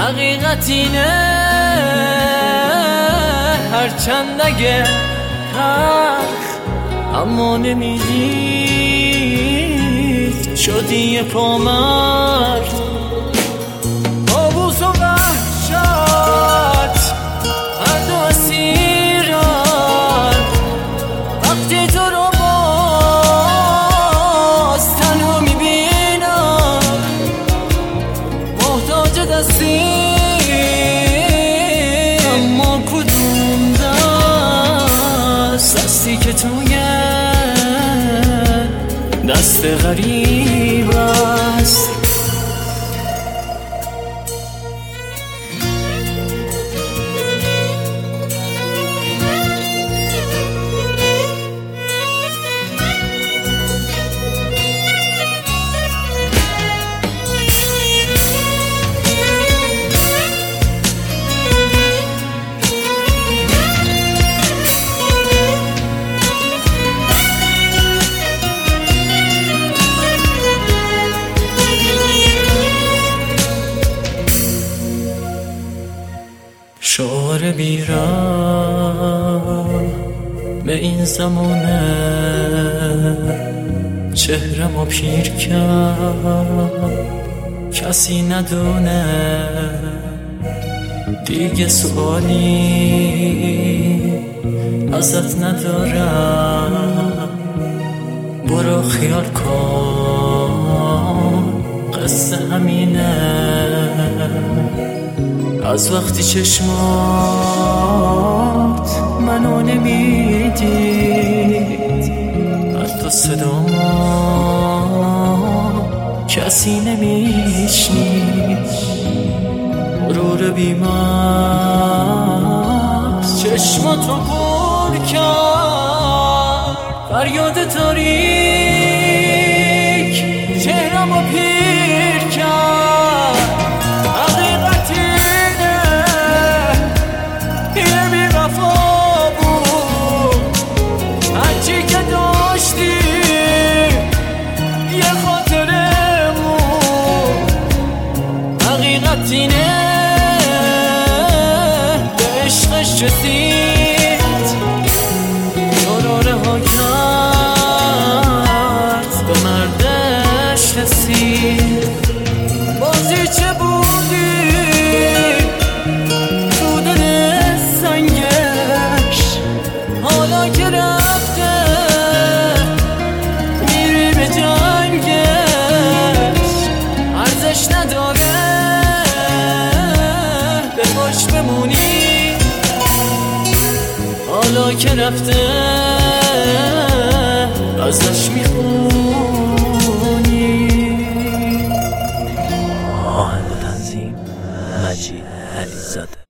حقیقت اینه هرچند اگه تلخ اما نمیدید شدی یه پامرد آبوس و وحشت هر دو اسیران وقتی تو رو باز تنها میبینم محتاج دستی اما کدوم دست هستی که توی دست غریب است شعار بیرم به این زمانه چهرمو پیر کرد کسی ندونه دیگه سوالی ازت ندارم برو خیال کن قصه همینه از وقتی چشمات منو نمیدید حتی صدامو کسی نمیشنید غرور بیمارز چشماتو پر کرد فریاد تاریک چهرمو پیر کرد اینه به عشقش رسید تو رو رها کرد به مردش رسید بازی چه بودی تو دل سنگش حالا که رفته میری به جنگش ارزش نداره باش بمونی حالا که رفته ازش میخونی. آهنگ تنظیم مجید علیزاده.